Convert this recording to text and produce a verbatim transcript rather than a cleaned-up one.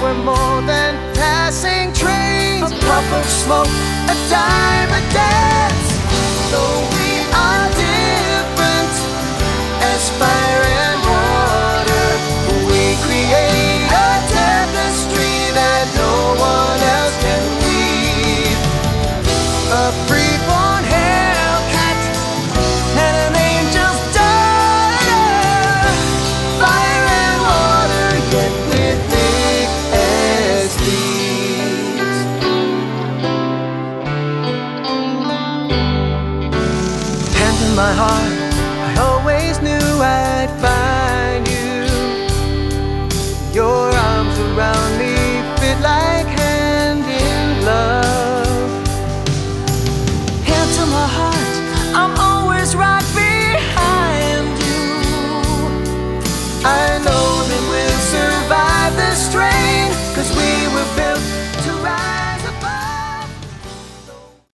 we're more than passing trains. A puff of smoke, a dime a day.